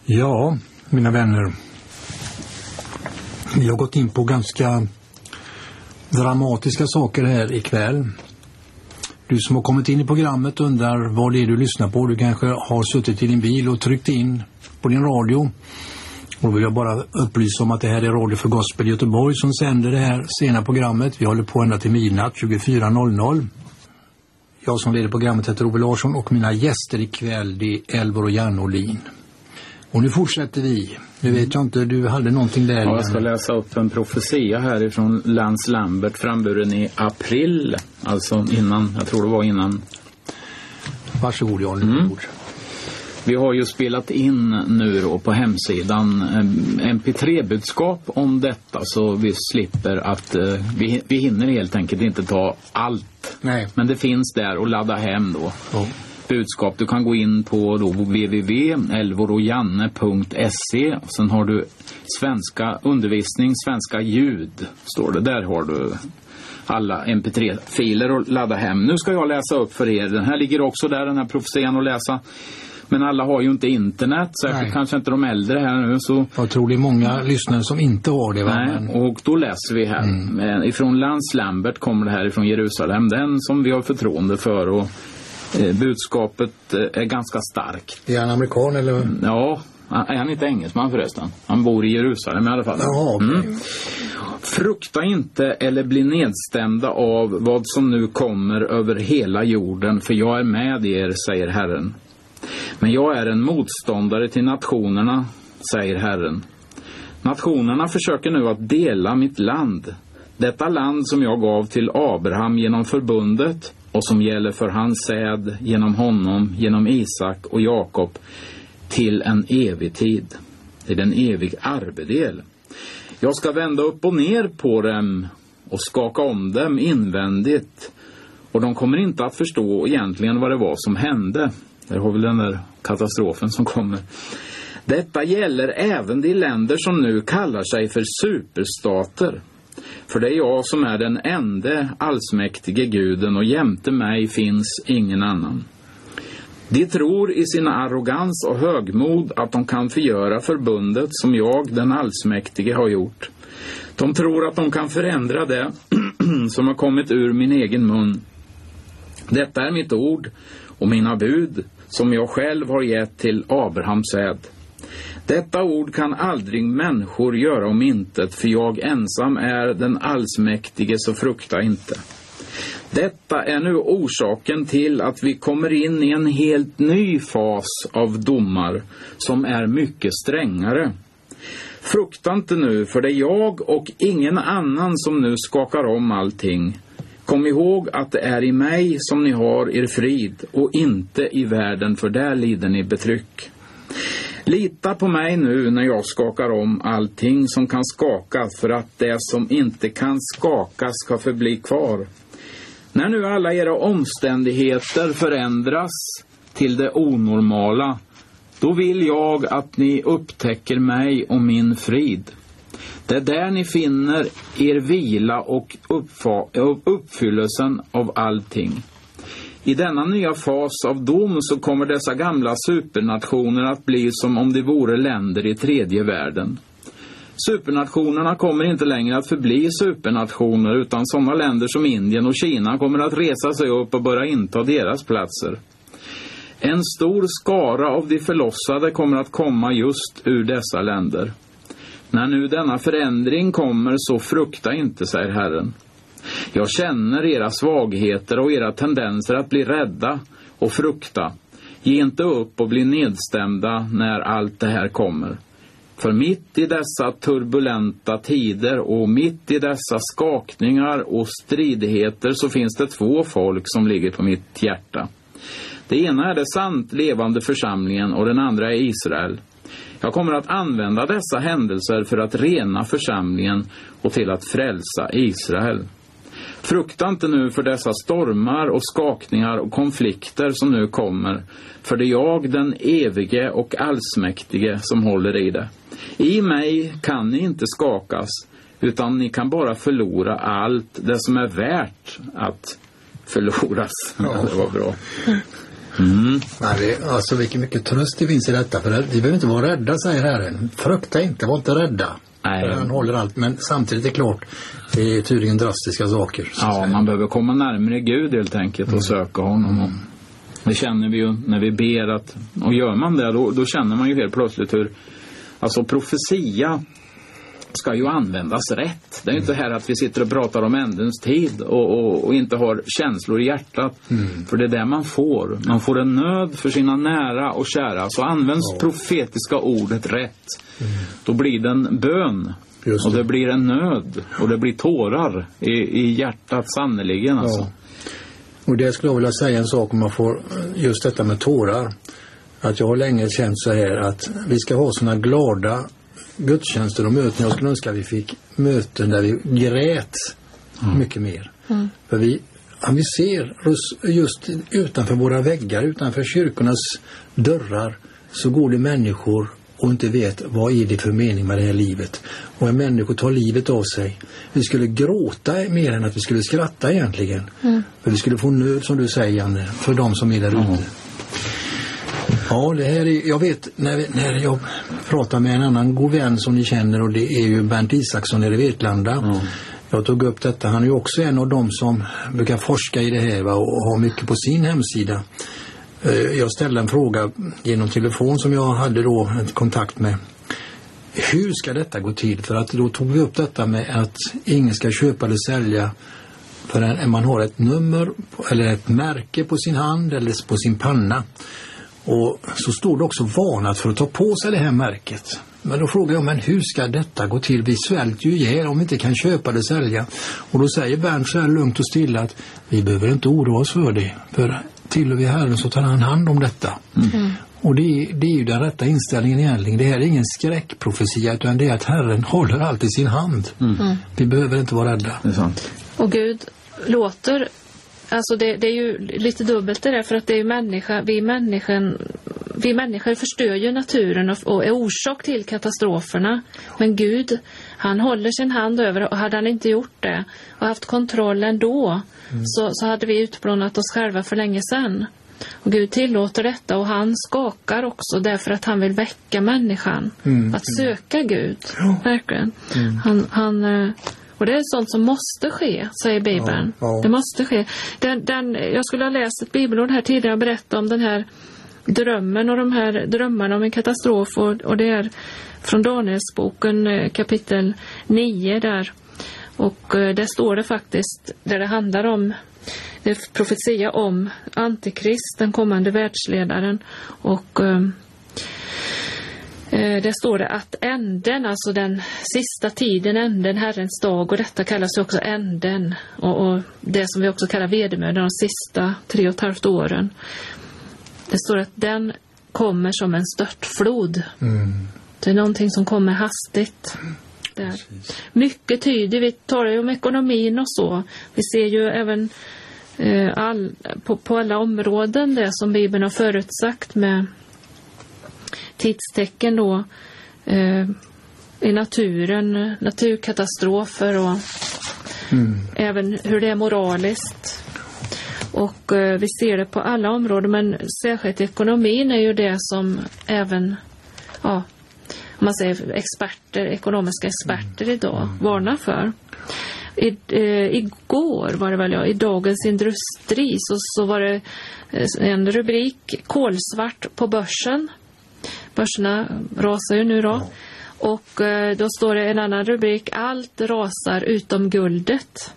Ja, mina vänner. Vi har gått in på ganska dramatiska saker här ikväll. Du som har kommit in i programmet undrar vad det är du lyssnar på. Du kanske har suttit i din bil och tryckt in på din radio. Och vill jag bara upplysa om att det här är Radio för Gospel Göteborg som sänder det här sena programmet. Vi håller på ända till midnatt 24.00. Jag som leder programmet heter Ove Larsson och mina gäster ikväll det är Elvor och Jan Olin. Och nu fortsätter vi. Nu vet jag inte, du hade någonting där. Ja, jag ska läsa upp en profetia härifrån Lance Lambert framburen i april. Alltså innan, jag tror det var innan. Varsågod Jan. Vi har ju spelat in nu då på hemsidan MP3-budskap om detta så vi slipper att vi hinner helt enkelt inte ta allt. Nej. Men det finns där att ladda hem då. Ja. Budskap. Du kan gå in på då www.elvorojanne.se och sen har du svenska undervisning, svenska ljud står det. Där har du alla MP3-filer att ladda hem. Nu ska jag läsa upp för er. Den här ligger också där, den här profetian att läsa. Men alla har ju inte internet, särskilt kanske inte de äldre här nu. Så... Jag tror det är många lyssnare som inte har det. Va? Nej, och då läser vi här. Ifrån Lance Lambert kommer det här ifrån Jerusalem. Den som vi har förtroende för och budskapet är ganska starkt. Är han amerikan eller? Ja, är han inte engelsman förresten? Han bor i Jerusalem i alla fall. Jaha, okay. Frukta inte eller bli nedstämda av vad som nu kommer över hela jorden, för jag är med er, säger Herren. Men jag är en motståndare till nationerna, säger Herren. Nationerna försöker nu att dela mitt land. Detta land som jag gav till Abraham genom förbundet och som gäller för hans säd genom honom, genom Isak och Jakob till en evig tid. Det är den evig arvedel. Jag ska vända upp och ner på dem och skaka om dem invändigt. Och de kommer inte att förstå egentligen vad det var som hände. Där har vi den där katastrofen som kommer. Detta gäller även de länder som nu kallar sig för superstater. För det är jag som är den ende allsmäktige guden och jämte mig finns ingen annan. De tror i sin arrogans och högmod att de kan förgöra förbundet som jag, den allsmäktige, har gjort. De tror att de kan förändra det som har kommit ur min egen mun. Detta är mitt ord och mina bud som jag själv har gett till Abrahams säd. Detta ord kan aldrig människor göra om intet, för jag ensam är den allsmäktige, så frukta inte. Detta är nu orsaken till att vi kommer in i en helt ny fas av domar som är mycket strängare. Frukta inte nu, för det är jag och ingen annan som nu skakar om allting. Kom ihåg att det är i mig som ni har er frid och inte i världen, för där lider ni betryck. Lita på mig nu när jag skakar om allting som kan skakas, för att det som inte kan skakas ska förbli kvar. När nu alla era omständigheter förändras till det onormala, då vill jag att ni upptäcker mig och min frid. Det är där ni finner er vila och uppfyllelsen av allting. I denna nya fas av dom så kommer dessa gamla supernationer att bli som om de vore länder i tredje världen. Supernationerna kommer inte längre att förbli supernationer, utan sådana länder som Indien och Kina kommer att resa sig upp och börja inta deras platser. En stor skara av de förlossade kommer att komma just ur dessa länder. När nu denna förändring kommer, så frukta inte, säger Herren. Jag känner era svagheter och era tendenser att bli rädda och frukta. Ge inte upp och bli nedstämda när allt det här kommer. För mitt i dessa turbulenta tider och mitt i dessa skakningar och stridigheter så finns det två folk som ligger på mitt hjärta. Det ena är det sant levande församlingen och den andra är Israel. Jag kommer att använda dessa händelser för att rena församlingen och till att frälsa Israel. Frukta inte nu för dessa stormar och skakningar och konflikter som nu kommer, för det är jag, den evige och allsmäktige, som håller i det. I mig kan ni inte skakas, utan ni kan bara förlora allt det som är värt att förloras. Ja. Det var bra. Nej, alltså vilken mycket tröst det finns i detta. För vi behöver inte vara rädda, säger Herren. Frukta inte, var inte rädda. Nej. Han håller allt, men samtidigt är det klart, det är tydligen drastiska saker. Ja, man behöver komma närmare Gud helt enkelt och söka honom. Det känner vi ju när vi ber att, och gör man det då känner man ju helt plötsligt hur, alltså profetia ska ju användas rätt. Det är ju inte här att vi sitter och pratar om ändens tid och inte har känslor i hjärtat. För det är det man får. Man får en nöd för sina nära och kära. Så används profetiska ordet rätt. Då blir det en bön. Och det blir en nöd. Och det blir tårar i hjärtat sannoliken. Alltså. Ja. Och det skulle jag vilja säga en sak om man får just detta med tårar. Att jag har länge känt så här att vi ska ha såna glada gudstjänster och möten. Jag skulle önska att vi fick möten där vi grät mycket mer. För vi ser just utanför våra väggar, utanför kyrkornas dörrar, så går det människor och inte vet vad är det för mening med det här livet. Och en människa tar livet av sig. Vi skulle gråta mer än att vi skulle skratta egentligen. För vi skulle få nöd, som du säger, Janne, för de som är där ute. Ja, det här är, jag vet när jag pratar med en annan god vän som ni känner, och det är ju Bernt Isaksson nere i Vetlanda. Jag tog upp detta, han är ju också en av dem som brukar forska i det här och har mycket på sin hemsida. Jag ställde en fråga genom telefon som jag hade då en kontakt med. Hur ska detta gå till? För att då tog vi upp detta med att ingen ska köpa eller sälja förrän man har ett nummer eller ett märke på sin hand eller på sin panna. Och så står det också varnat för att ta på sig det här märket. Men då frågar jag, men hur ska detta gå till? Vi svälter ju ihjäl om vi inte kan köpa eller sälja. Och då säger Bernt så här lugnt och stilla att vi behöver inte oroa oss för det. För tillhör vi Herren så tar han hand om detta. Och det är ju den rätta inställningen egentligen. Det här är ingen skräckprofetia, utan det är att Herren håller allt i sin hand. Vi behöver inte vara rädda. Det är sant. Och Gud låter, alltså det är ju lite dubbelt det där, för att det är ju vi människor förstör ju naturen och är orsak till katastroferna. Men Gud, han håller sin hand över, och hade han inte gjort det och haft kontrollen då, så hade vi utplånat oss själva för länge sedan. Och Gud tillåter detta, och han skakar också därför att han vill väcka människan att söka Gud. Verkligen. Och det är sånt som måste ske, säger Bibeln. Det måste ske. Jag skulle ha läst ett bibelord här tidigare och berätta om den här drömmen och de här drömmarna om en katastrof. Och det är från Danielsboken kapitel 9 där. Och där står det faktiskt, där det handlar om, det profetia om Antikrist, den kommande världsledaren. Och det står det att änden, alltså den sista tiden, änden, Herrens dag, och detta kallas också änden, och det som vi också kallar vedermödan, de sista 3,5 åren. Det står att den kommer som en störtflod. Det är någonting som kommer hastigt. Där. Mycket tyder, vi talar ju om ekonomin och så. Vi ser ju även på alla områden det som Bibeln har förutsagt med tidstecken då i naturen, naturkatastrofer och även hur det är moraliskt. Och vi ser det på alla områden, men särskilt ekonomin är ju det som även, om man säger ekonomiska experter idag varnar för. Igår var det väl i Dagens Industri så var det en rubrik, kolsvart på börsen. Börserna rasar ju nu då. Och då står det en annan rubrik, allt rasar utom guldet.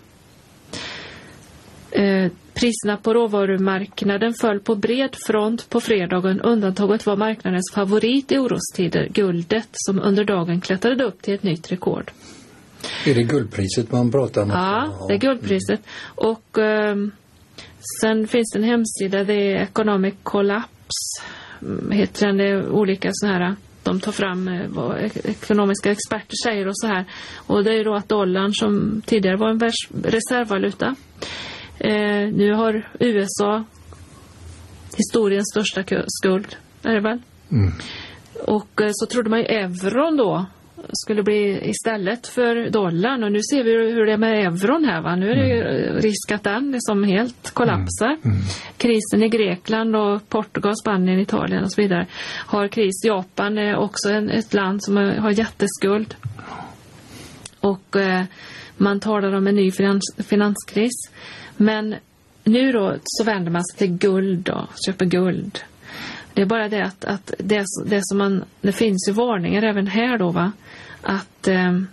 Priserna på råvarumarknaden föll på bred front på fredagen. Undantaget var marknadens favorit i orostider, guldet, som under dagen klättrade upp till ett nytt rekord. Är det guldpriset man pratar om? Ja, det är guldpriset. Och sen finns det en hemsida, det är Economic Collapse, heter den. Det är olika så här, de tar fram vad ekonomiska experter säger och så här. Och det är då att dollarn, som tidigare var en reservvaluta, nu har USA historiens största skuld, är det väl? Och så trodde man ju euron då skulle bli istället för dollarn. Och nu ser vi hur det är med euron här, va? Nu är det ju risk att den liksom helt kollapsar. Krisen i Grekland och Portugal, Spanien, Italien och så vidare har kris. Japan är också ett land som har jätteskuld. Och man talar om en ny finanskris. Men nu då så vänder man sig till guld då, köper guld. Det är bara det att det som det finns ju varningar även här då, va? Att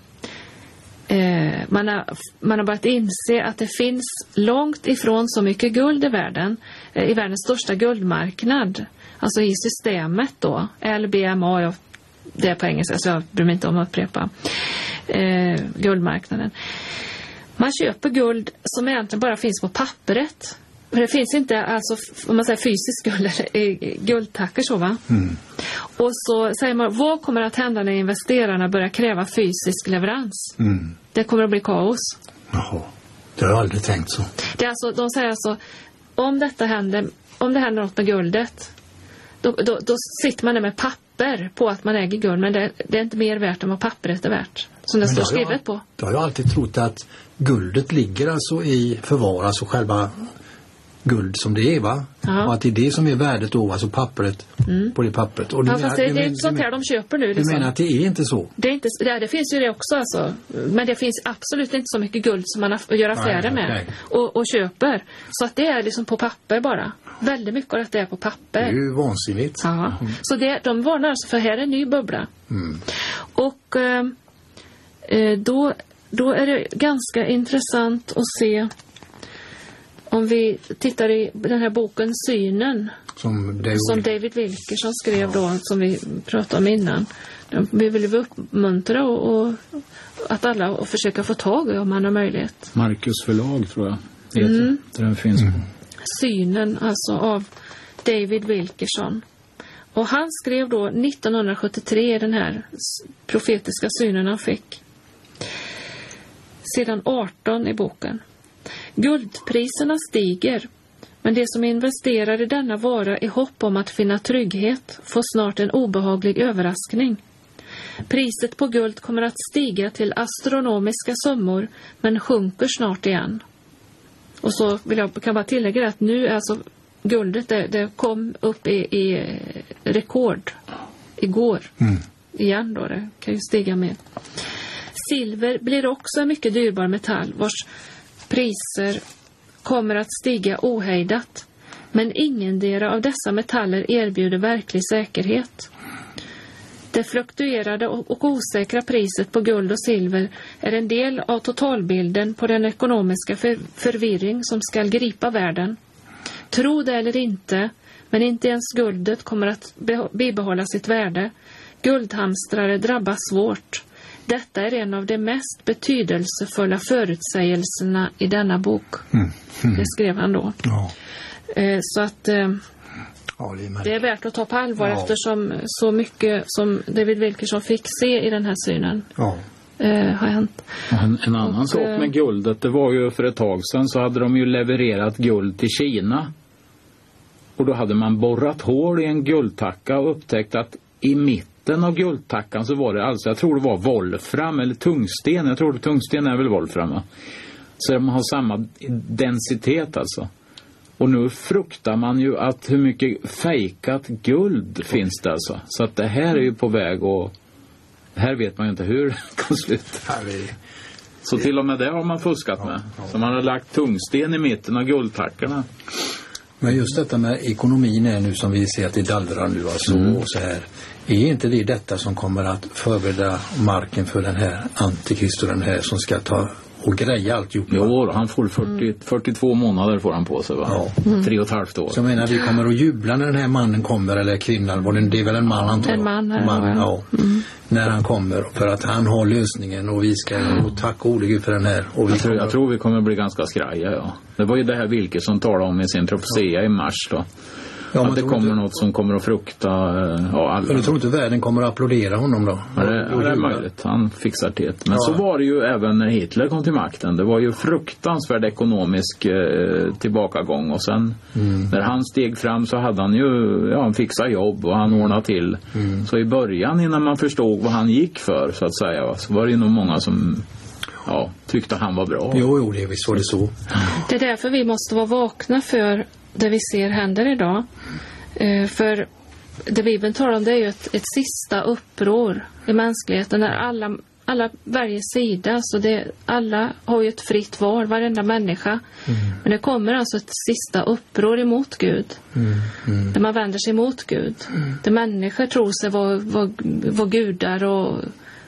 man har börjat inse att det finns långt ifrån så mycket guld i världen, i världens största guldmarknad, alltså i systemet då, LBMA, det är på engelska så jag bryr mig inte om att upprepa, guldmarknaden. Man köper guld som egentligen bara finns på pappret. För det finns inte, alltså, om man säger fysisk guld eller guldtackor så, va? Och så säger man, vad kommer att hända när investerarna börjar kräva fysisk leverans? Det kommer att bli kaos. Jaha, det har jag aldrig tänkt så. Det är alltså, de säger alltså, om det händer något med guldet, då sitter man där med papper på att man äger guld, men det är inte mer värt än vad pappret är värt, som det står skrivet på. Då har jag alltid trott att guldet ligger alltså i förvar, alltså själva guld som det är, va? Ja. Och att det är det som är värdet då, alltså pappret på det pappret. Och fast det är inte sånt här de köper nu. Du menar att det är inte så? Det finns ju det också alltså. Men det finns absolut inte så mycket guld som man gör affärer med och köper. Så att det är liksom på papper bara. Väldigt mycket av det är på papper. Det är ju vansinnigt. Ja. Så de varnar alltså för här är en ny bubbla. Och då är det ganska intressant att se. Om vi tittar i den här boken Synen som David Wilkerson skrev då, som vi pratade om innan. Vi vill uppmuntra och att alla försöka få tag i om man har möjlighet. Marcus förlag tror jag heter. Den finns på. Synen alltså av David Wilkerson. Och han skrev då 1973 den här profetiska synen han fick. Sedan 18 i boken. Guldpriserna stiger, men de som investerar i denna vara i hopp om att finna trygghet får snart en obehaglig överraskning. Priset på guld kommer att stiga till astronomiska summor, men sjunker snart igen. Och så kan bara tillägga att nu alltså guldet det kom upp i rekord igår. Igen då, det kan ju stiga mer. Silver blir också en mycket dyrbar metall vars priser kommer att stiga ohejdat. Men ingendera av dessa metaller erbjuder verklig säkerhet. Det fluktuerade och osäkra priset på guld och silver är en del av totalbilden på den ekonomiska förvirring som ska gripa världen. Tro det eller inte, men inte ens guldet kommer att bibehålla sitt värde. Guldhamstrare drabbas svårt. Detta är en av de mest betydelsefulla förutsägelserna i denna bok. Det skrev han då. Ja. Så att det är värt att ta på allvar eftersom så mycket som David Wilkerson fick se i den här synen har hänt. En annan sak med guldet, det var ju för ett tag sedan så hade de ju levererat guld till Kina. Och då hade man borrat hål i en guldtacka och upptäckt att i mitten av guldtackan så var det alltså, jag tror det var wolfram eller tungsten. Jag tror det tungsten är väl wolfram, va? Så de har samma densitet alltså. Och nu fruktar man ju att hur mycket fejkat guld finns det alltså. Så att det här är ju på väg och här vet man ju inte hur det kan sluta. Så till och med det har man fuskat med. Så man har lagt tungsten i mitten av guldtackorna. Men just detta med ekonomin är nu som vi ser att det dallrar nu alltså, och så här. Är inte det detta som kommer att förbereda marken för den här antikrist, den här som ska ta och greja alltihop? Jo, han får 42 månader får han på sig, va? Ja. 3,5 år. Så jag menar, vi kommer att jubla när den här mannen kommer, eller kvinnan, det är väl en man antar jag? En man. När han kommer, för att han har lösningen och vi ska tacka Ole Gud för den här. Och jag tror vi kommer bli ganska skraja, ja. Det var ju det här Wilkerson talade om i sin profetia i mars då. att det kommer något som kommer att frukta alla. Men du tror inte världen kommer att applådera honom då? Ja, det är möjligt. Han fixar det. Men så var det ju även när Hitler kom till makten. Det var ju fruktansvärd ekonomisk tillbakagång. Och sen när han steg fram så hade han ju han fixade jobb och han ordnade till. Så i början, innan man förstod vad han gick för, så att säga, så var det ju nog många som tyckte han var bra. Jo, det visst var det så. Det är därför vi måste vara vakna för det vi ser händer idag. För det Bibeln talar om, det är ju ett sista uppror i mänskligheten när alla väljer sida. Så alla har ju ett fritt val, varenda människa. Men det kommer alltså ett sista uppror emot Gud. Där man vänder sig emot Gud. Där människor tror sig vara gudar och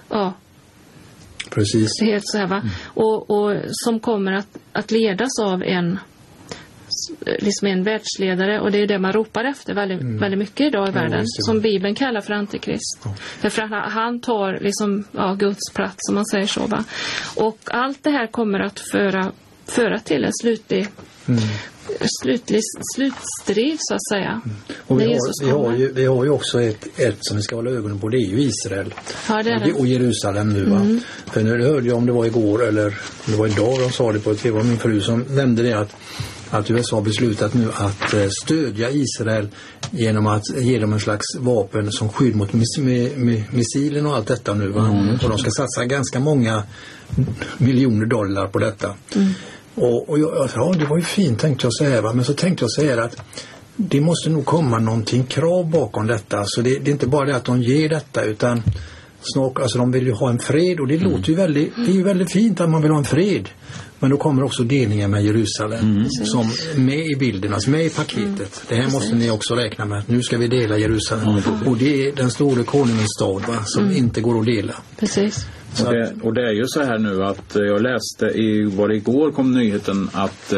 precis. Helt så här, va? Och som kommer att ledas av en världsledare, och det är det man ropar efter väldigt mycket idag i världen, som Bibeln kallar för antikrist. Därför att han tar Guds plats, som man säger så, va? Och allt det här kommer att föra till en slutstrid, så att säga. Och vi har ju också ett som vi ska hålla ögonen på, det är ju Israel. Ja, det är det. Och Jerusalem nu, va? För nu hörde jag, om det var igår eller om det var idag, de sa det på TV, min fru som nämnde det, att USA har beslutat nu att stödja Israel genom att ge dem en slags vapen som skydd mot missilen och allt detta nu, va? Och de ska satsa ganska många miljoner dollar på detta. Och det var ju fint, tänkte jag säga, va? Men så tänkte jag säga att det måste nog komma någonting krav bakom detta. Så det är inte bara det att de ger detta, utan snart, alltså de vill ju ha en fred, och det låter ju väldigt fint att man vill ha en fred. Men då kommer också delningen med Jerusalem som med i bilden, alltså med i paketet. Det här måste ni också räkna med. Nu ska vi dela Jerusalem. Och det är den stora konungens stad, va, som inte går att dela. Precis. Och det är ju så här nu att jag läste igår kom nyheten att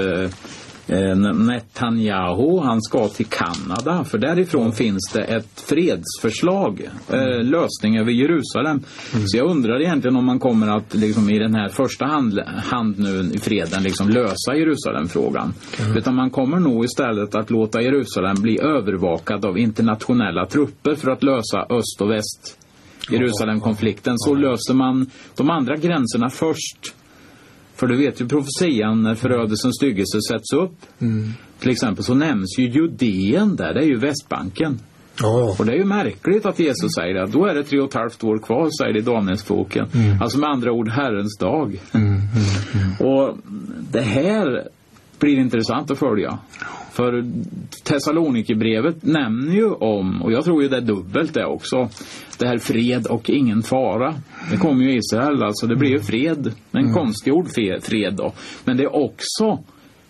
Netanyahu, han ska till Kanada, för därifrån finns det ett fredsförslag, lösning över Jerusalem. Så jag undrar egentligen om man kommer att liksom i den här första hand nu i freden liksom lösa Jerusalemfrågan. Utan man kommer nog istället att låta Jerusalem bli övervakad av internationella trupper för att lösa öst och väst Jerusalemkonflikten. Så löser man de andra gränserna först. För du vet ju profetian när förödelsens styggelse sätts upp. Till exempel så nämns ju Judeen där, det är ju Västbanken. Och det är ju märkligt att Jesus säger att då är det 3,5 år kvar, säger det i Danielsboken. Alltså med andra ord Herrens dag. Och det här blir intressant att följa. För Thessalonikerbrevet nämner ju om, och jag tror ju det är dubbelt det också, det här fred och ingen fara. Det kommer ju Israel, alltså det blir ju fred, en konstgjord fred då. Men det är också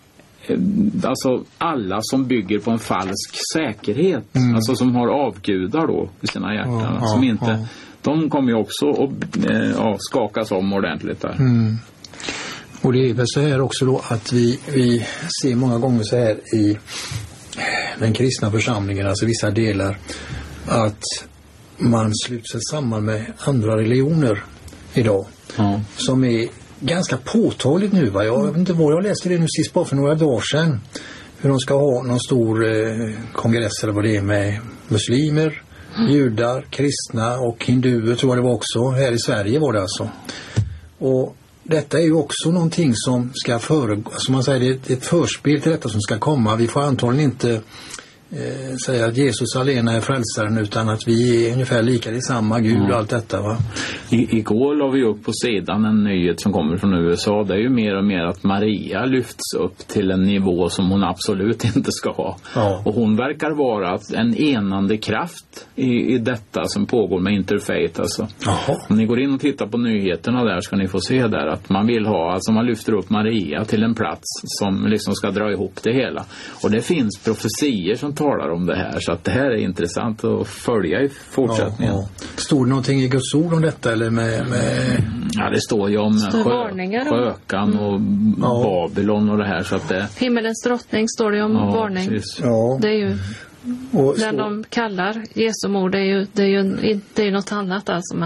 alltså alla som bygger på en falsk säkerhet, alltså som har avgudar då i sina hjärtan, som inte, de kommer ju också att skakas om ordentligt där. Och det är väl så här också då att vi ser många gånger så här i den kristna församlingen, alltså vissa delar, att man sluter sig samman med andra religioner idag som är ganska påtagligt nu, va? Jag vet inte vad jag läste det nu sist, bara för några dagar sedan, hur de ska ha någon stor kongress eller vad det är med muslimer, judar, kristna och hinduer, tror jag det var också, här i Sverige var det alltså. Och detta är ju också någonting som ska som man säger, det är ett förspel till detta som ska komma. Vi får antagligen inte säga att Jesus alena är frälsaren, utan att vi är ungefär lika i samma Gud och allt detta, va? Igår la vi upp på sidan en nyhet som kommer från USA. Det är ju mer och mer att Maria lyfts upp till en nivå som hon absolut inte ska ha. Och hon verkar vara en enande kraft i detta som pågår med interfaith, alltså. Om ni går in och tittar på nyheterna där ska ni få se där att man vill ha, alltså man lyfter upp Maria till en plats som liksom ska dra ihop det hela. Och det finns profetier som talar om det här, så att det här är intressant att följa i fortsättningen. Står det någonting i Guds ord om detta eller med... Ja, det står ju om skökan och Babylon och det här, så att det... Himmelens drottning står det om varning. Det är ju den de kallar Jesu mord, det är ju något annat alltså, men...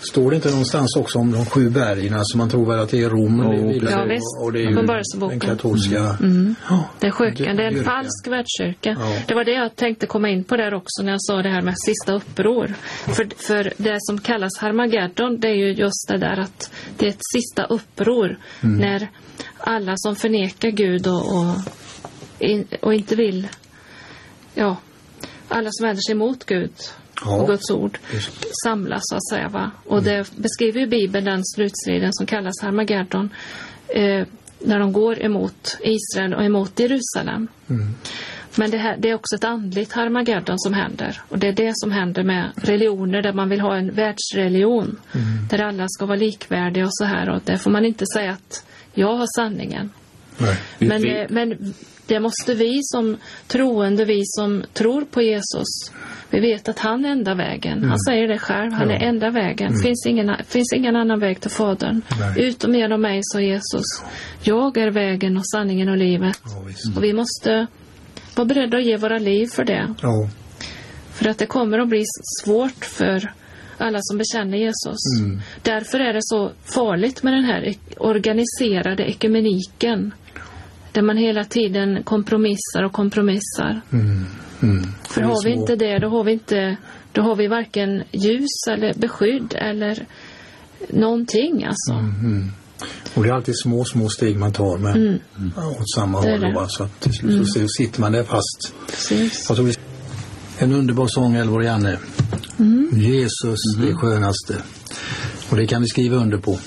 Står det inte någonstans också om de 7 bergen som man tror väl att det är Rom? Ja, visst. Och det är ju den katolska... Det är sjukan. Det är en falsk världskyrka. Ja. Det var det jag tänkte komma in på där också när jag sa det här med sista uppror. För det som kallas Harmageddon, det är ju just det där att det är ett sista uppror när alla som förnekar Gud och inte vill, alla som vänder sig emot Gud och Guds ord samlas så att säga, va? Och det beskriver ju Bibeln den slutstriden som kallas Harmageddon, när de går emot Israel och emot Jerusalem. Men det är också ett andligt Harmageddon som händer. Och det är det som händer med religioner där man vill ha en världsreligion. Där alla ska vara likvärdiga och så här. Och där får man inte säga att jag har sanningen. Men det måste vi som troende, vi som tror på Jesus, vi vet att han är enda vägen. Han säger det själv, han är enda vägen. Finns ingen annan väg till Fadern. Utom genom mig, så Jesus. Jag är vägen och sanningen och livet. Och vi måste vara beredda att ge våra liv för det. För att det kommer att bli svårt för alla som bekänner Jesus. Därför är det så farligt med den här organiserade ekumeniken. Där man hela tiden kompromissar. För har vi inte det, då har vi varken ljus eller beskydd eller någonting alltså. Och det är alltid små steg man tar med åt samma håll. Så att till slut så sitter man där fast. Jag tror en underbar sång, Elvor och Janne. Jesus, det skönaste. Och det kan vi skriva under på.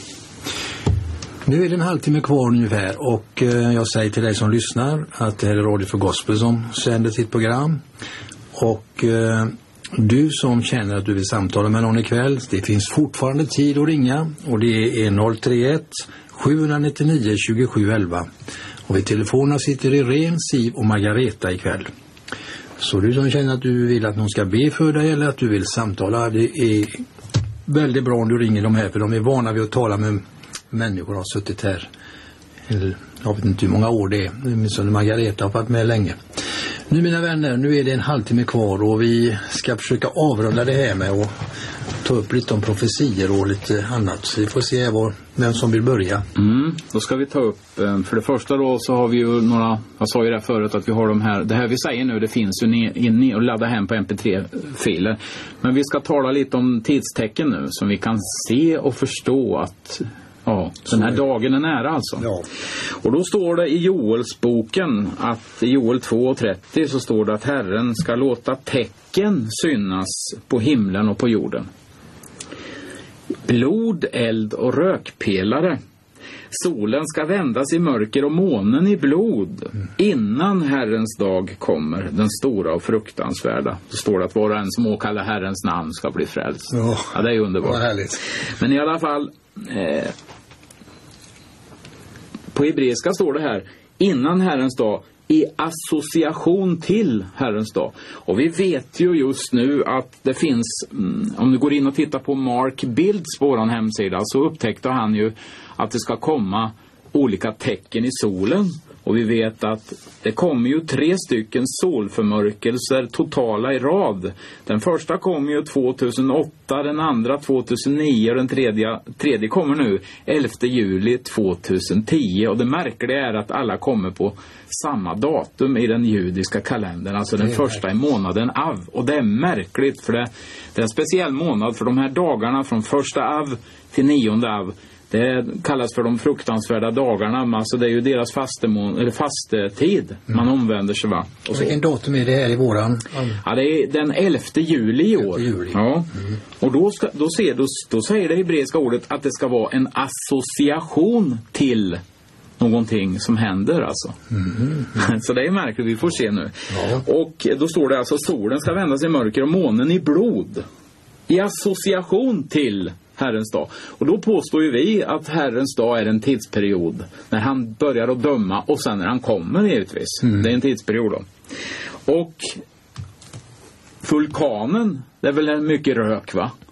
Nu är det en halvtimme kvar ungefär och jag säger till dig som lyssnar att det här är Radio för Gospel som sänder sitt program. Och du som känner att du vill samtala med någon ikväll, det finns fortfarande tid att ringa och det är 031 799 2711. Och vid telefonerna sitter Irene, Siv och Margareta ikväll. Så du som känner att du vill att någon ska be för dig eller att du vill samtala, det är väldigt bra om du ringer dem här, för de är vana vid att tala med människor har suttit här. Jag vet inte hur många år det är. Som Margareta har varit med länge. Nu mina vänner, nu är det en halvtimme kvar och vi ska försöka avrunda det här med att ta upp lite om profetier och lite annat. Så vi får se vem som vill börja. Då ska vi ta upp, för det första då så har vi ju några, jag sa ju det förut att vi har de här, det här vi säger nu, det finns ju inne och ladda hem på mp3-filer. Men vi ska tala lite om tidstecken nu som vi kan se och förstå att den här dagen är nära alltså. Ja. Och då står det i Joelsboken att i Joel 2:30 så står det att Herren ska låta tecken synas på himlen och på jorden. Blod, eld och rökpelare. Solen ska vändas i mörker och månen i blod innan Herrens dag kommer, den stora och fruktansvärda. Så står det att var och en som åkallar Herrens namn ska bli frälst. Ja, det är underbart. Vad härligt. Men i alla fall... på hebreiska står det här innan Herrens dag, i association till Herrens dag. Och vi vet ju just nu att det finns, om du går in och tittar på Mark Bilds på vår hemsida, så upptäckte han ju att det ska komma olika tecken i solen. Och vi vet att det kommer ju 3 stycken solförmörkelser totala i rad. Den första kom ju 2008, den andra 2009 och den tredje kommer nu 11 juli 2010. Och det märkliga är att alla kommer på samma datum i den judiska kalendern. Alltså den första i månaden Av. Och det är märkligt för det är en speciell månad för de här dagarna från första Av till 9:e Av. Det kallas för de fruktansvärda dagarna. Alltså det är ju deras fastetid. Man omvänder sig, va? Och så. Vilken datum är det här i våran? Ja, det är den 11 juli i år. Ja. Och då säger det hebreiska ordet att det ska vara en association till någonting som händer alltså. Så det är märkligt, vi får se nu. Ja. Och då står det alltså solen ska vändas i mörker och månen i blod. I association till Herrens dag. Och då påstår ju vi att Herrens dag är en tidsperiod när han börjar att döma och sen när han kommer givetvis. Det är en tidsperiod då. Och vulkanen, det är väl mycket rök, va?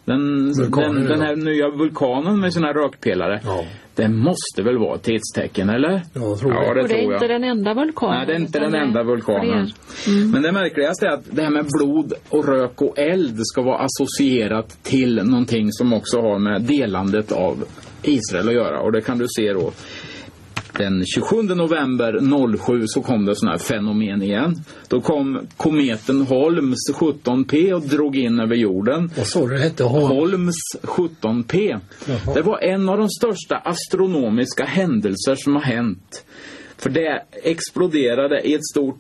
Den här nya vulkanen med sina rökpelare. Ja. Det måste väl vara ett tidstecken, eller? Ja, jag tror det. Och det är inte den enda vulkanen. Nej, det är inte den enda vulkanen. Men det märkligaste är att det här med blod och rök och eld ska vara associerat till någonting som också har med delandet av Israel att göra. Och det kan du se då. Den 27 november 07 så kom det sådana här fenomen igen. Då kom kometen Holmes 17P och drog in över jorden. Vad sa du hette? Holmes 17P. Jaha. Det var en av de största astronomiska händelser som har hänt. För det exploderade i ett stort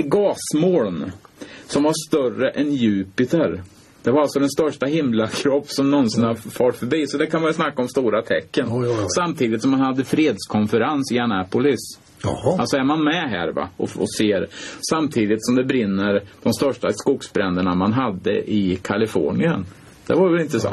gasmoln som var större än Jupiter. Det var alltså den största himlakropp som någonsin har farit förbi. Så det kan man snacka om stora tecken. Samtidigt som man hade fredskonferens i Annapolis. Alltså är man med här va? Och ser. Samtidigt som det brinner de största skogsbränderna man hade i Kalifornien. Det var väl inte så?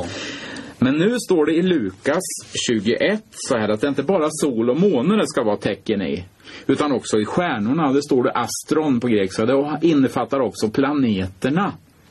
Men nu står det i Lukas 21 så här att det inte bara sol och måne det ska vara tecken i. Utan också i stjärnorna. Det står det astron på grekiska. Det innefattar också planeterna.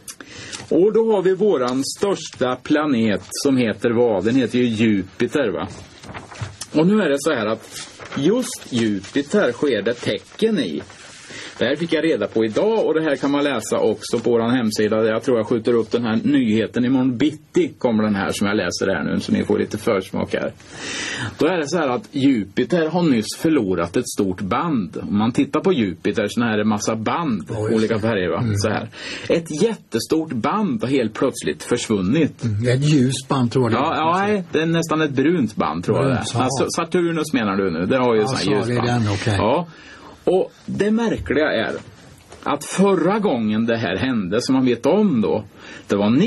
Och då har vi våran största planet som heter vad? Den heter ju Jupiter va? Och nu är det så här att just Jupiter sker det tecken i. Det här fick jag reda på idag och det här kan man läsa också på vår hemsida. Jag tror jag skjuter upp den här nyheten. Imorgon bitti kommer den här som jag läser här nu så ni får lite försmak här. Då är det så här att Jupiter har nyss förlorat ett stort band. Om man tittar på Jupiter så är det massa band, olika färger va? Så här. Ett jättestort band har helt plötsligt försvunnit. Ett ljust band tror jag. Ja, det är nästan ett brunt band tror jag. Alltså, Saturnus menar du nu, det har ju sån här ljusband. Det är den, okay. Ja. Och det märkliga är att förra gången det här hände som man vet om då, det var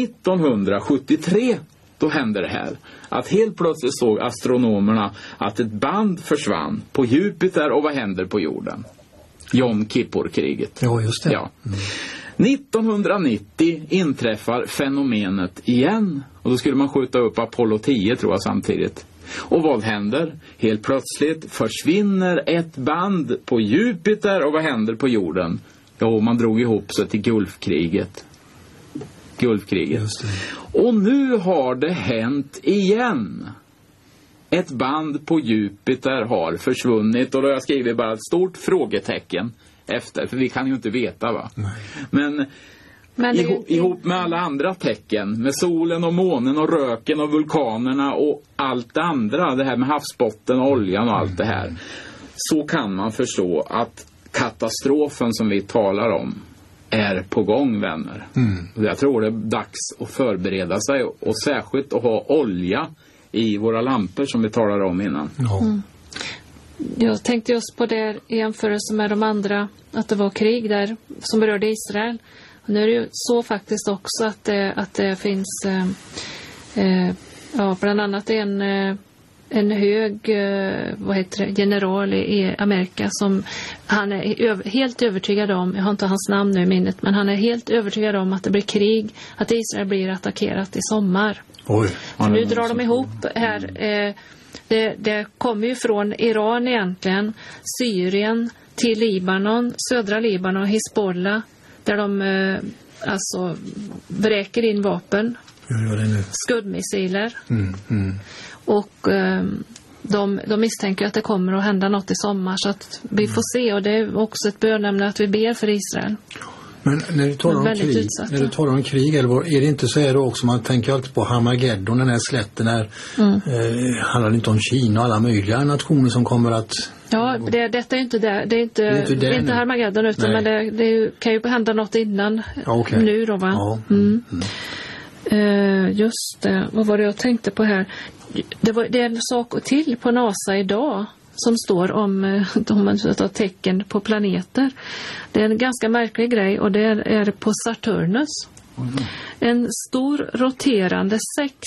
1973 då hände det här. Att helt plötsligt såg astronomerna att ett band försvann på Jupiter och vad händer på jorden? Jom Kippur-kriget. Ja, just det. Ja. 1990 inträffar fenomenet igen och då skulle man skjuta upp Apollo 10 tror jag samtidigt. Och vad händer? Helt plötsligt försvinner ett band på Jupiter och vad händer på jorden? Ja, man drog ihop sig till Gulfkriget. Just det. Och nu har det hänt igen. Ett band på Jupiter har försvunnit och då har jag skrivit bara ett stort frågetecken efter, för vi kan ju inte veta va. Nej. Men ihop med alla andra tecken, med solen och månen och röken och vulkanerna och allt det andra, det här med havsbotten och oljan och allt det här, så kan man förstå att katastrofen som vi talar om är på gång, vänner. Jag tror det är dags att förbereda sig och särskilt att ha olja i våra lampor som vi talade om innan. Jag tänkte just på det i jämförelse med de andra, att det var krig där som berörde Israel. Nu är det ju så faktiskt också att det finns bland annat en hög general i Amerika som han är helt övertygad om, jag har inte hans namn nu i minnet, men han är helt övertygad om att det blir krig, att Israel blir attackerat i sommar. Oj. För nu drar de ihop här, det kommer ju från Iran egentligen, Syrien till Libanon, södra Libanon och Hezbollah, där de alltså vräker in vapen, skuddmissiler. Och de misstänker att det kommer att hända något i sommar, så att vi får se, och det är också ett bönämne att vi ber för Israel. Men när du talar om krig, eller är det inte så här då också, man tänker alltid på Harmageddon, den här slätten där, handlar inte om Kina och alla möjliga nationer som kommer att... Ja, detta är inte det. Det är inte Harmageddon utan, men det kan ju hända något innan nu då va? Ja. Just det. Vad var det jag tänkte på här? Det är en sak till på NASA idag som står om tecken på planeter. Det är en ganska märklig grej, och det är på Saturnus. En stor roterande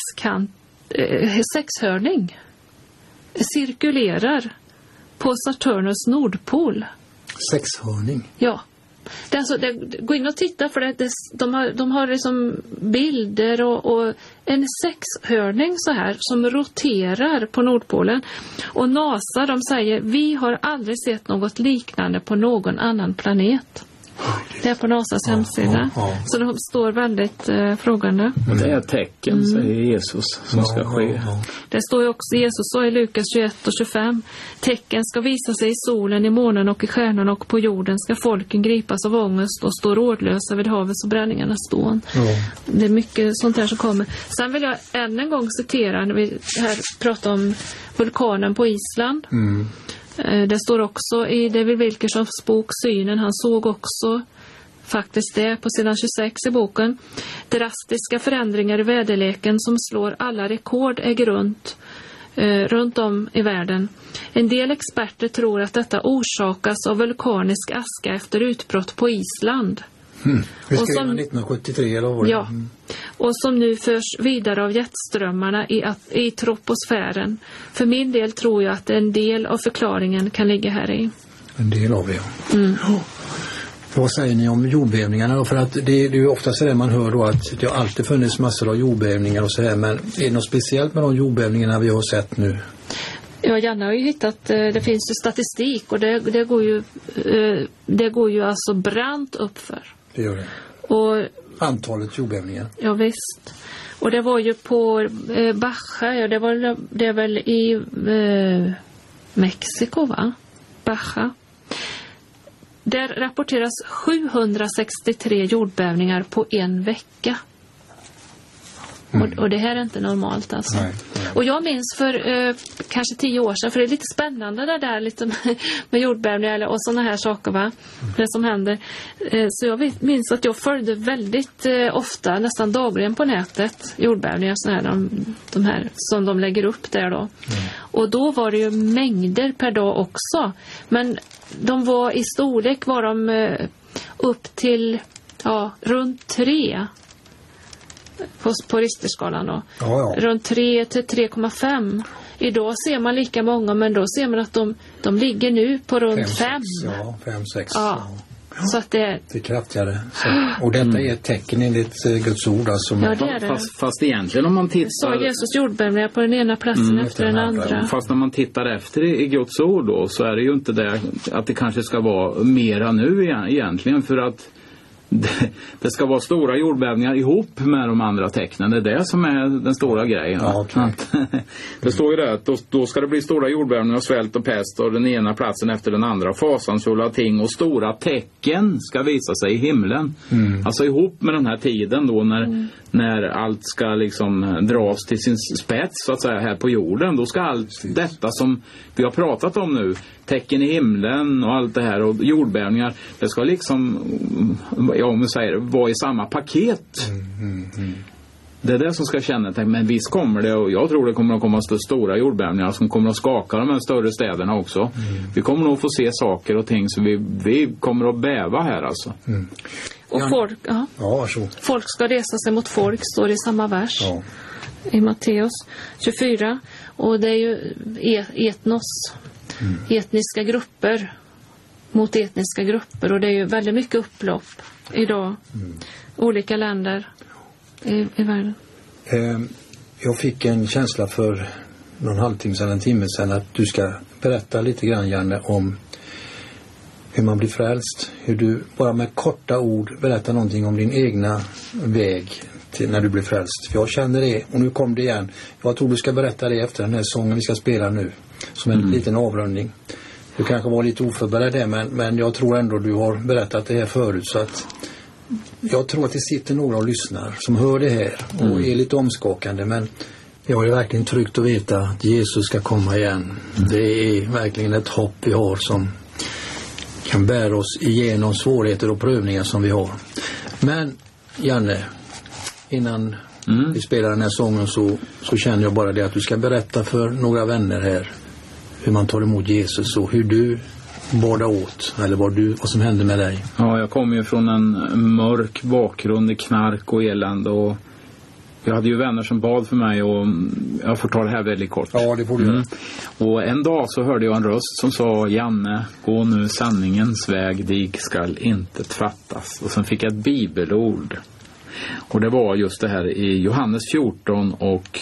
sexhörning cirkulerar på Saturnus nordpol. Sexhörning? Ja. Gå in och titta, för de har liksom bilder och en sexhörning så här som roterar på Nordpolen. Och NASA, de säger, vi har aldrig sett något liknande på någon annan planet. Det är på NASAs hemsida. Så de står väldigt frågande. Och det är tecken, säger Jesus, som ska ske. Det står ju också, Jesus sa i Lukas 21 och 25, tecken ska visa sig i solen, i månen och i stjärnorna, och på jorden ska folken gripas av ångest och stå rådlösa vid havets och bränningarnas stån. Det är mycket sånt här som kommer. Sen vill jag än en gång citera, när vi här pratar om vulkanen på Island. Det står också i David Wilkersons bok Synen, han såg också faktiskt det på sidan 26 i boken. Drastiska förändringar i väderleken som slår alla rekord äger runt om i världen. En del experter tror att detta orsakas av vulkanisk aska efter utbrott på Island. Vi skrev 1973 eller vad det? Ja, och som nu förs vidare av jetströmmarna i troposfären. För min del tror jag att en del av förklaringen kan ligga här i. En del av det, Vad säger ni om jordbävningarna då? För att det är ju ofta så där man hör då att det har alltid funnits massor av jordbävningar och så här. Men är det något speciellt med de jordbävningarna vi har sett nu? Ja, Janne har ju hittat, det finns ju statistik och det går ju alltså brant uppför. Det gör det. Och antalet jordbävningar. Ja visst. Och det var ju på Baja, ja, det är väl i Mexiko, va? Baja. Där rapporteras 763 jordbävningar på en vecka. Och det här är inte normalt alltså. Nej. Och jag minns för kanske 10 år sedan, för det är lite spännande det där lite med jordbävningar och sådana här saker, va? Det som händer. Så jag minns att jag följde väldigt ofta, nästan dagligen på nätet, jordbävningar, såna här, de här som de lägger upp där då. Och då var det ju mängder per dag också. Men de var i storlek, var de upp till runt 3 på Richterskalan då. Runt 3 till 3,5. Idag ser man lika många, men då ser man att de ligger nu på runt 5. Ja, 5-6. Ja. Så att det är kraftigare. Så. Och detta är ett tecken enligt Guds ord. Alltså. Ja, det är det. Fast egentligen om man tittar... Så Jesus jordbävningar på den ena platsen efter den andra. Fast när man tittar efter i Guds ord då, så är det ju inte det att det kanske ska vara mera nu egentligen, för att det ska vara stora jordbävningar ihop med de andra tecknen. Det är det som är den stora grejen. Ja, okay. Det står ju där att då ska det bli stora jordbävningar, svält och pest, och den ena platsen efter den andra, fasansfulla ting och stora tecken ska visa sig i himlen. Alltså ihop med den här tiden då när allt ska liksom dras till sin spets så att säga här på jorden. Då ska allt detta som vi har pratat om nu, tecken i himlen och allt det här och jordbävningar, det ska liksom, om vi säger, vara i samma paket. Det är det som ska känneteckna. Men visst kommer det, och jag tror det kommer att komma stora jordbävningar som kommer att skaka de här större städerna också. Vi kommer nog få se saker och ting så vi kommer att bäva här alltså. Och folk ska resa sig mot folk, står det i samma vers i Matteus 24. Och det är ju etnos, etniska grupper mot etniska grupper, och det är ju väldigt mycket upplopp idag, olika länder i världen. Jag fick en känsla för någon halvtimme sedan, en timme sedan, att du ska berätta lite grann, Janne, om hur man blir frälst. Hur du bara med korta ord berättar någonting om din egna väg till när du blir frälst. För jag känner det, och nu kom det igen. Jag tror du ska berätta det efter den här sången vi ska spela nu, som en liten avrundning. Du kanske var lite oförberedd där, men jag tror ändå du har berättat det här förut, så att jag tror att det sitter några och lyssnar som hör det här och är lite omskakande, men jag är verkligen tryggt att veta att Jesus ska komma igen. Det är verkligen ett hopp vi har som kan bära oss igenom svårigheter och prövningar som vi har. Men Janne, innan vi spelar den här sången så känner jag bara det att du ska berätta för några vänner här hur man tar emot Jesus och hur du bada åt, eller vad som hände med dig. Ja, jag kom ju från en mörk bakgrund i knark och elände, och jag hade ju vänner som bad för mig, och jag får ta det här väldigt kort. Ja, det får du göra. Och en dag så hörde jag en röst som sa: Janne, gå nu sanningens väg, dig skall inte tvättas. Och sen fick jag ett bibelord. Och det var just det här i Johannes 14 och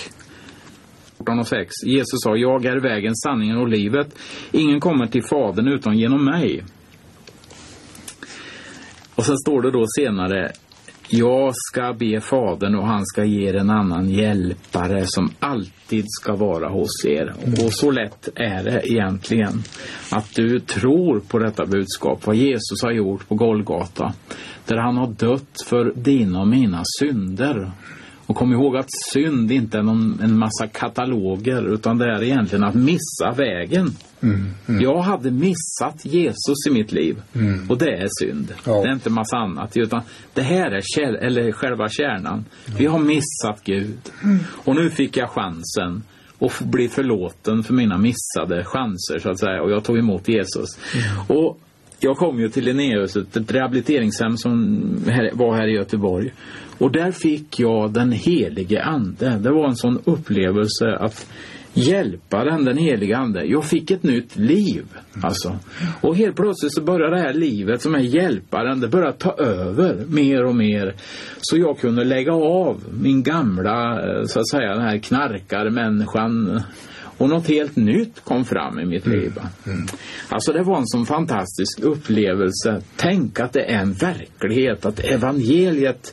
6. Jesus sa: jag är vägen, sanningen och livet. Ingen kommer till Fadern utan genom mig. Och sen står det då senare: jag ska be Fadern och han ska ge er en annan hjälpare som alltid ska vara hos er. Och så lätt är det egentligen att du tror på detta budskap, vad Jesus har gjort på Golgata, där han har dött för dina och mina synder. Och kom ihåg att synd inte är en massa kataloger, utan det är egentligen att missa vägen. Jag hade missat Jesus i mitt liv, och det är synd. Det är inte massa annat, utan det här är själva kärnan. Vi har missat Gud, och nu fick jag chansen att bli förlåten för mina missade chanser, så att säga, och jag tog emot Jesus. Och jag kom ju till Linnaeus, ett rehabiliteringshem som var här i Göteborg. Och där fick jag den helige ande. Det var en sån upplevelse att hjälpa den helige ande. Jag fick ett nytt liv. Alltså. Och helt plötsligt så började det här livet som är hjälparen, det började ta över mer och mer. Så jag kunde lägga av min gamla, så att säga, den här knarkarmänniskan. Och något helt nytt kom fram i mitt liv. Alltså det var en sån fantastisk upplevelse. Tänk att det är en verklighet, att evangeliet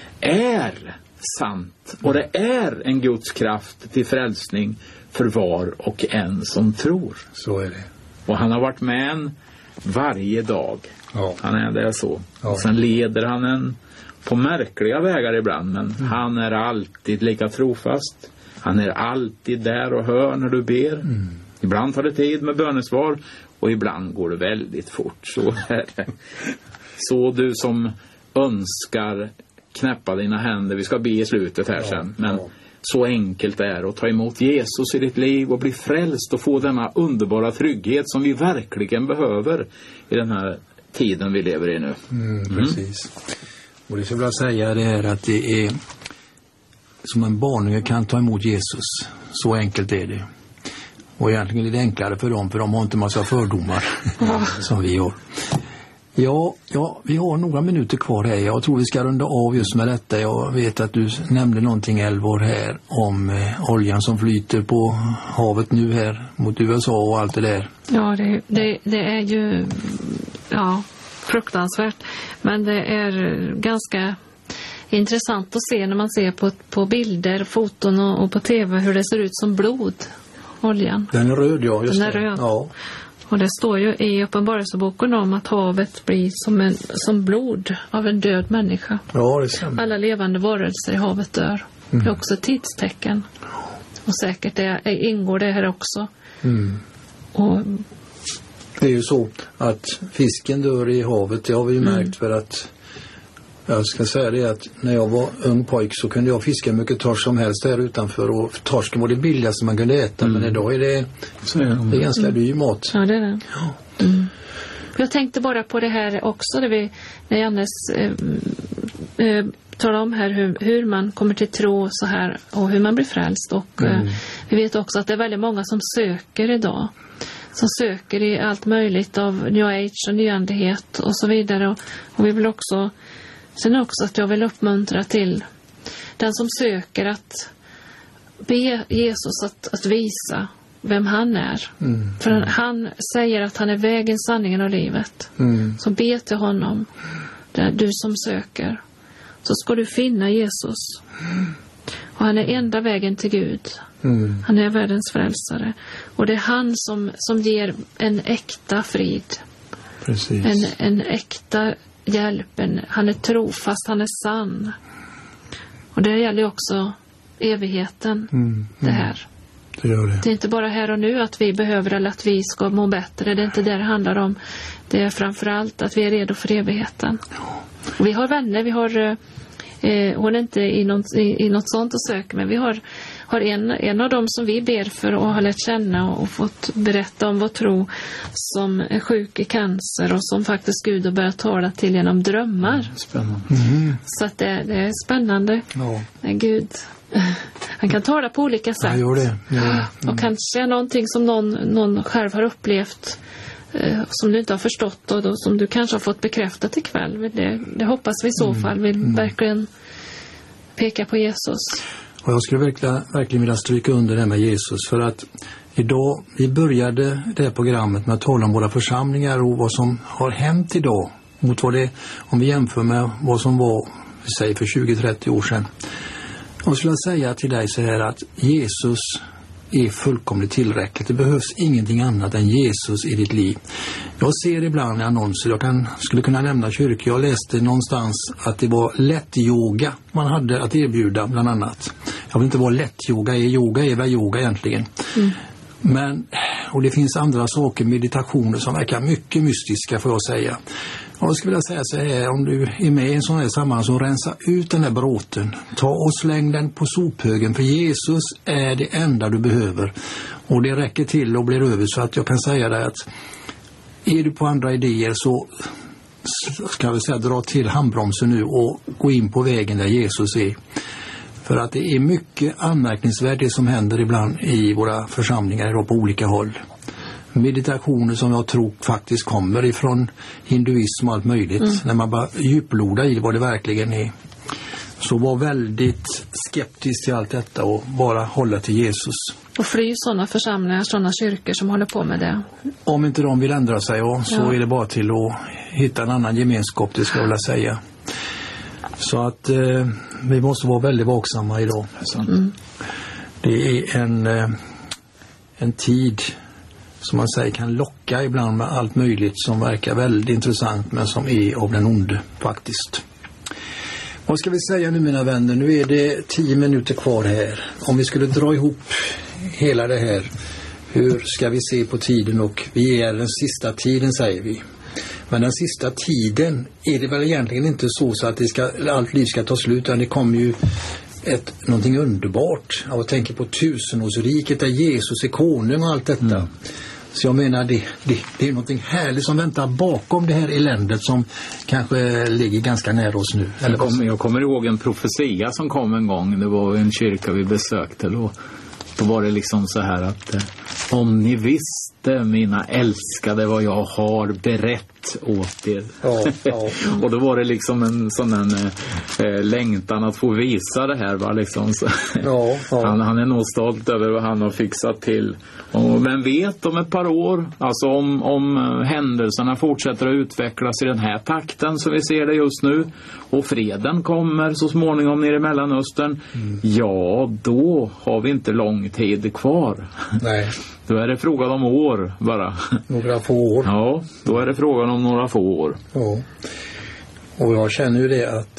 är sant. Och det är en Guds kraft till frälsning för var och en som tror. Så är det. Och han har varit med en varje dag. Ja. Han är det så. Ja. Och sen leder han en på märkliga vägar ibland. Men han är alltid lika trofast. Han är alltid där och hör när du ber. Ibland tar det tid med bönesvar, och ibland går det väldigt fort. Så är det. Så du som önskar knäppa dina händer, vi ska be i slutet här sen, men så enkelt är det att ta emot Jesus i ditt liv och bli frälst och få denna underbara trygghet som vi verkligen behöver i den här tiden vi lever i nu. Precis. Och det ska jag vilja säga, det är att det är som en barnunge kan ta emot Jesus. Så enkelt är det. Och egentligen är det enklare för dem har inte massa fördomar som vi har. Ja, vi har några minuter kvar här. Jag tror vi ska runda av just med detta. Jag vet att du nämnde någonting, Elvor, här om oljan som flyter på havet nu här mot USA och allt det där. Ja, det är ju fruktansvärt. Men det är ganska intressant att se när man ser på bilder, foton och på tv hur det ser ut som blod, oljan. Den är röd, ja. Just den är röd. Ja. Och det står ju i Uppenbarelseboken om att havet blir som blod av en död människa. Ja, det stämmer. Alla levande varelser i havet dör. Det är också ett tidstecken. Och säkert ingår det här också. Och det är ju så att fisken dör i havet. Det har vi ju märkt, för att jag ska säga det att när jag var ung pojk så kunde jag fiska mycket torsk som helst där utanför, och torsken var det billigaste man kunde äta, men idag är det ganska dyr mat. Ja, det är det. Jag tänkte bara på det här också, när Jannes talar om här hur man kommer till tro så här, och hur man blir frälst, och vi vet också att det är väldigt många som söker idag, som söker i allt möjligt av New Age och nyandlighet och så vidare, och vi vill också sen också att jag vill uppmuntra till den som söker att be Jesus att visa vem han är. För han säger att han är vägen, sanningen och livet. Så be till honom, du som söker. Så ska du finna Jesus. Och han är enda vägen till Gud. Han är världens frälsare. Och det är han som ger en äkta frid. Precis. En äkta hjälpen. Han är trofast, han är sann. Och det gäller också evigheten. Det här. Det gör det. Det är inte bara här och nu att vi behöver, eller att vi ska må bättre. Det är inte det handlar om. Det är framförallt att vi är redo för evigheten. Och vi har vänner, vi har hon är inte i något sånt att söka, men vi har en av dem som vi ber för och har lärt känna och fått berätta om vår tro, som är sjuk i cancer och som faktiskt Gud har börjat tala till genom drömmar. Spännande. Så att det är spännande. Gud, han kan tala på olika sätt. Ja, gör det. Och kanske någonting som någon själv har upplevt som du inte har förstått, och då, som du kanske har fått bekräftat ikväll. Det hoppas vi i så fall. Vi verkligen peka på Jesus. Och jag skulle verkligen vilja stryka under det med Jesus, för att idag, vi började det här programmet med att tala om våra församlingar och vad som har hänt idag mot vad det, om vi jämför med vad som var, säg för 20-30 år sedan. Och skulle jag säga till dig så här att Jesus är fullkomligt tillräckligt. Det behövs ingenting annat än Jesus i ditt liv. Jag ser ibland i annonser, skulle kunna nämna kyrkor. Jag läste någonstans att det var lätt-yoga man hade att erbjuda bland annat. Jag vet inte vad lätt-yoga är. Yoga är väl yoga egentligen. Men, och det finns andra saker, meditationer som verkar mycket mystiska får jag säga. Och jag skulle vilja säga så här, om du är med i en sån här sammanhang så rensa ut den här bråten. Ta och släng den på sophögen, för Jesus är det enda du behöver. Och det räcker till och blir över, så att jag kan säga dig att är du på andra idéer så ska vi säga dra till handbromsen nu och gå in på vägen där Jesus är. För att det är mycket anmärkningsvärt det som händer ibland i våra församlingar idag på olika håll. Meditationer som jag tror faktiskt kommer ifrån hinduism och allt möjligt. När man bara djuploda i vad det verkligen är. Så var väldigt skeptisk till allt detta och bara hålla till Jesus. Och fly sådana församlingar, sådana kyrkor som håller på med det. Om inte de vill ändra sig så är det bara till att hitta en annan gemenskap, det ska jag vilja säga. Så att vi måste vara väldigt vaksamma idag. Det är en tid som man säger kan locka ibland med allt möjligt som verkar väldigt intressant men som är av den onde faktiskt. Vad ska vi säga nu mina vänner? Nu är det 10 minuter kvar här. Om vi skulle dra ihop hela det här, hur ska vi se på tiden? Och vi är den sista tiden säger vi. Men den sista tiden är det väl egentligen inte så att allt liv ska ta slut, utan det kommer ju någonting underbart. Jag tänker på tusenårsriket där Jesus är konung och allt detta. Så jag menar det är någonting härligt som väntar bakom det här eländet som kanske ligger ganska nära oss nu. Jag kommer ihåg en profetia som kom en gång. Det var en kyrka vi besökte då. Då var det liksom så här att om ni visste, mina älskade, vad jag har berett åt er. Och då var det liksom en sån här längtan att få visa det här. Va? Liksom, så. Han är nog stolt över vad han har fixat till. Men vet om ett par år, alltså om händelserna fortsätter att utvecklas i den här takten så vi ser det just nu, och freden kommer så småningom ner i Mellanöstern, ja då har vi inte lång tid kvar. Nej. Då är det frågan om år bara. Några få år. Ja, då är det frågan om några få år. Ja. Och jag känner ju det att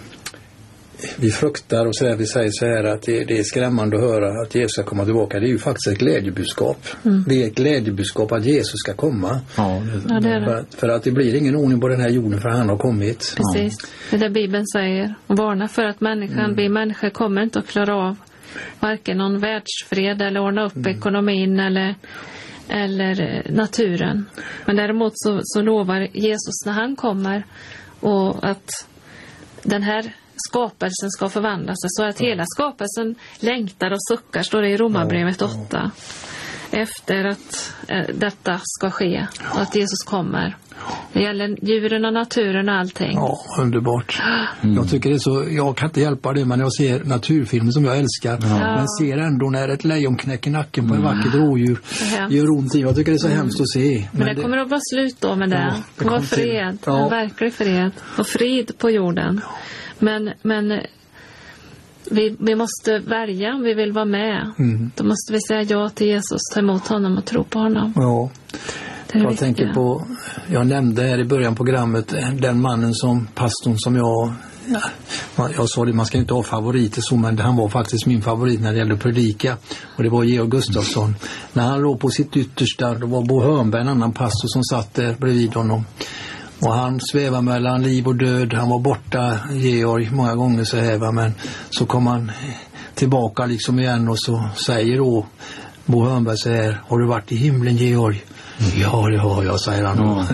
vi fruktar och så där, vi säger så här att det är skrämmande att höra att Jesus ska komma tillbaka. Det är ju faktiskt ett glädjebudskap. Det är ett glädjebudskap att Jesus ska komma. Ja, det är det. För att det blir ingen ordning på den här jorden för han har kommit. Precis, det är det Bibeln säger. Och varnar för att vi människor kommer inte att klara av varken någon världsfred eller ordna upp ekonomin eller naturen. Men däremot så lovar Jesus när han kommer och att den här skapelsen ska förvandla sig så att hela skapelsen längtar och suckar, står det i Romarbrevet 8. Efter att detta ska ske och att Jesus kommer. Det gäller djuren och naturen och allting. Ja, underbart. Jag tycker det är så, jag kan inte hjälpa det, men jag ser naturfilmer som jag älskar. Men ser ändå när ett lejon knäcker nacken på en vackert rådjur gör ont i. Jag tycker det är så hemskt att se. Men det kommer att vara slut då med det. Det kommer vara fred, en verklig fred och frid på jorden. Men vi måste välja om vi vill vara med. Då måste vi säga ja till Jesus, ta emot honom och tro på honom. Ja. Jag tänker på, jag nämnde här i början på programmet den mannen som pastorn som jag sa det, man ska inte ha favoriter så, men han var faktiskt min favorit när det gällde att predika, och det var Georg Gustafsson. När han låg på sitt yttersta, det var Bo Hörnberg, en annan pastor som satt där bredvid honom. Och han svävar mellan liv och död. Han var borta, Georg, många gånger så här, men så kom han tillbaka liksom igen och så säger då Bo Hörnberg så här: har du varit i himlen, Georg? Ja, det har jag, säger han då.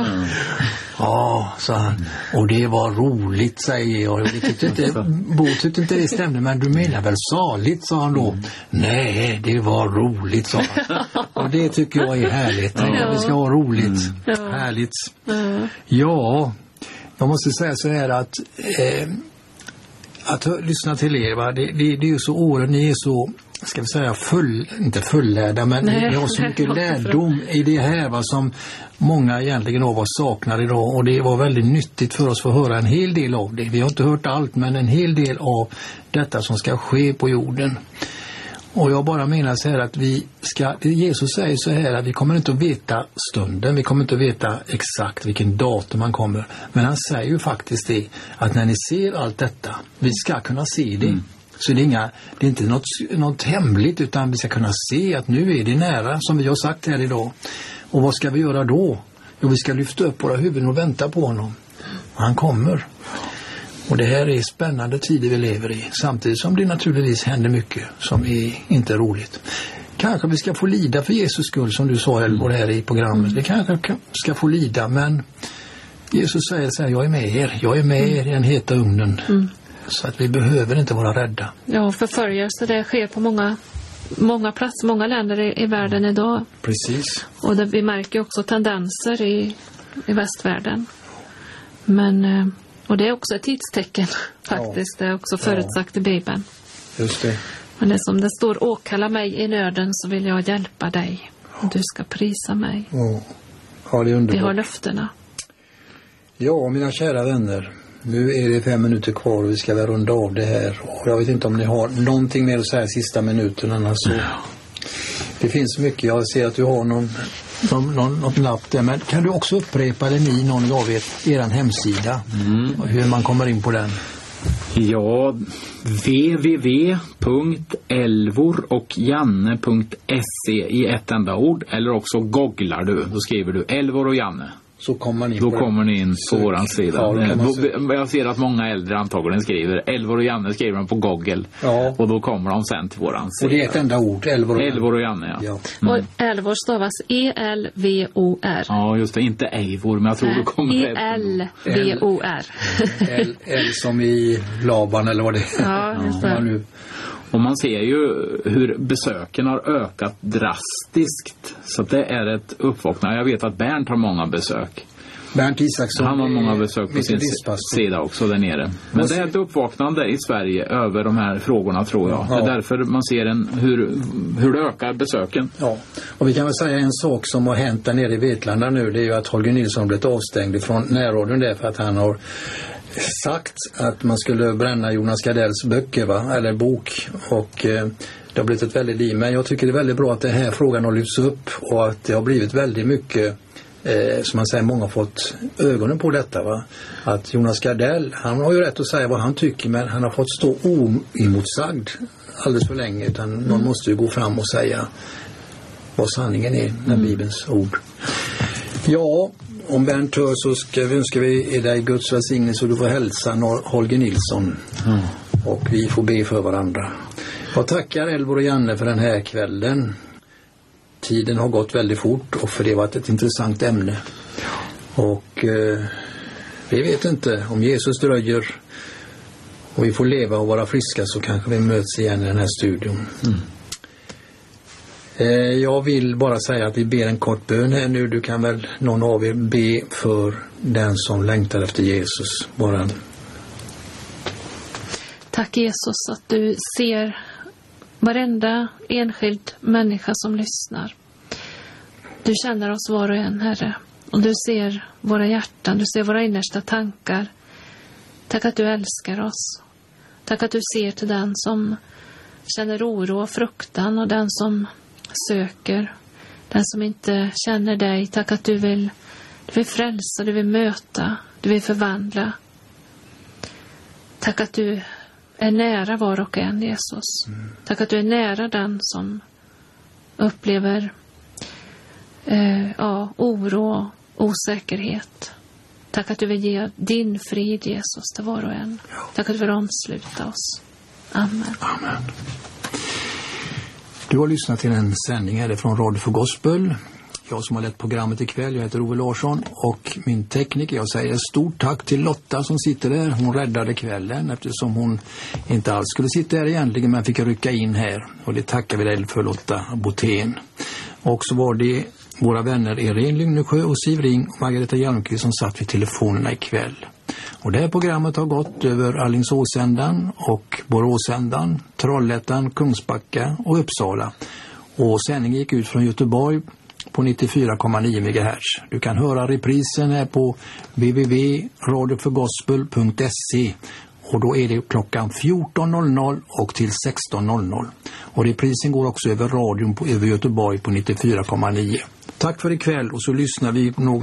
Ja, sa han. Och det var roligt, säger jag. Bo tyckte inte det stämde, men du menar väl saligt, sa han då. Nej, det var roligt, sa han. Och det tycker jag är härligt. Vi ska ha roligt. Härligt. Ja, jag måste säga så här att lyssna till er, va? Det är ju så åren, ni är så ska vi säga inte fullärda, men vi har så mycket lärdom i det här som många egentligen av oss saknar idag, och det var väldigt nyttigt för oss att få höra en hel del av det. Vi har inte hört allt, men en hel del av detta som ska ske på jorden. Och jag bara menar så här att Jesus säger så här att vi kommer inte att veta stunden, vi kommer inte att veta exakt vilken datum man kommer, men han säger ju faktiskt det, att när ni ser allt detta, vi ska kunna se det. Så det är inte något hemligt, utan vi ska kunna se att nu är det nära, som vi har sagt här idag. Och vad ska vi göra då? Jo, vi ska lyfta upp våra huvuden och vänta på honom. Och han kommer. Och det här är spännande tider vi lever i, samtidigt som det naturligtvis händer mycket som är inte roligt. Kanske vi ska få lida för Jesus skull, som du sa Elvor här i programmet. Vi kanske ska få lida, men Jesus säger så här: jag är med er i den heta ugnen. Så att vi behöver inte vara rädda. Ja, förföljelse det sker på många platser, många länder i världen idag. Precis. Och vi märker också tendenser i västvärlden. Men, och det är också ett tidstecken faktiskt. Det är också förutsagt i Bibeln. Just det. Men det som det står: åkalla mig i nöden så vill jag hjälpa dig. Och du ska prisa mig. Ja, det är underbart. Vi har löftena. Ja, mina kära vänner. Nu är det 5 minuter kvar och vi ska väl runda av det här. Och jag vet inte om ni har någonting mer att säga sista minuterna. Alltså, det finns mycket. Jag ser att du har någon lapp där. Men kan du också upprepa någon av er hemsida? Hur man kommer in på den? Ja, www.elvorochjanne.se i ett enda ord. Eller också googlar du. Då skriver du Elvor och Janne. Så kommer ni kommer ni in på våran sida. Jag ser att många äldre antagligen skriver Elvor och Janne, skriver de på Google. Ja. Och då kommer de sen till våran sida. Och det är ett enda ord, Elvor och Janne, ja. Och Elvor stavas E-L-V-O-R. Ja, just det, inte Eivor, men jag tror det kommer E-L-V-O-R. L som i Laban eller vad det är. Ja, just det. Och man ser ju hur besöken har ökat drastiskt. Så det är ett uppvaknande. Jag vet att Bernt har många besök. Bernt Isaksson. Han har många besök på sin sida också där nere. Men det är ett uppvaknande i Sverige över de här frågorna, tror jag. Ja. Det är därför man ser hur det ökar besöken. Ja, och vi kan väl säga en sak som har hänt där nere i Vetlanda nu. Det är ju att Holger Nilsson blivit avstängd från närradion därför att han har sagt att man skulle bränna Jonas Gardells böcker, eller bok, och det har blivit ett väldigt liv. Men jag tycker det är väldigt bra att den här frågan har lyfts upp och att det har blivit väldigt mycket, som man säger, många har fått ögonen på detta. Att Jonas Gardell, han har ju rätt att säga vad han tycker, men han har fått stå oemotsagd alldeles för länge, utan någon måste ju gå fram och säga vad sanningen är med Bibelns ord. Ja, om Bernt hör så önskar vi dig Guds välsignelse och du får hälsa Holger Nilsson. Och vi får be för varandra. Jag tackar Elvor och Janne för den här kvällen. Tiden har gått väldigt fort och för det har varit ett intressant ämne. Och vi vet inte, om Jesus dröjer och vi får leva och vara friska, så kanske vi möts igen i den här studion. Jag vill bara säga att vi ber en kort bön här nu. Du kan väl någon av er be för den som längtar efter Jesus. Bara. Tack Jesus att du ser varenda enskild människa som lyssnar. Du känner oss var och en, Herre. Och du ser våra hjärtan, du ser våra innersta tankar. Tack att du älskar oss. Tack att du ser till den som känner oro och fruktan och den som söker, den som inte känner dig. Tack att du vill frälsa, du vill möta, du vill förvandla. Tack att du är nära var och en, Jesus. Tack att du är nära den som upplever oro och osäkerhet. Tack att du vill ge din frid, Jesus, till var och en. Tack att du vill omsluta oss. Amen. Amen. Du har lyssnat till en sändning här från Radio för Gospel. Jag som har lett programmet ikväll, jag heter Ove Larsson, och min tekniker, jag säger stort tack till Lotta som sitter där. Hon räddade kvällen eftersom hon inte alls skulle sitta här egentligen, men fick rycka in här. Och det tackar vi dig för, Lotta Botén. Och så var det våra vänner Irene Lynnesjö och Siv Ring och Margareta Hjelmqvist som satt vid telefonerna ikväll. Och det här programmet har gått över Alingsåsändan och Boråsändan, Trollhättan, Kungsbacka och Uppsala. Och sändningen gick ut från Göteborg på 94,9 MHz. Du kan höra reprisen här på www.radioforgospel.se och då är det klockan 14.00 och till 16.00. Och reprisen går också över radion över Göteborg på 94,9. Tack för ikväll och så lyssnar vi några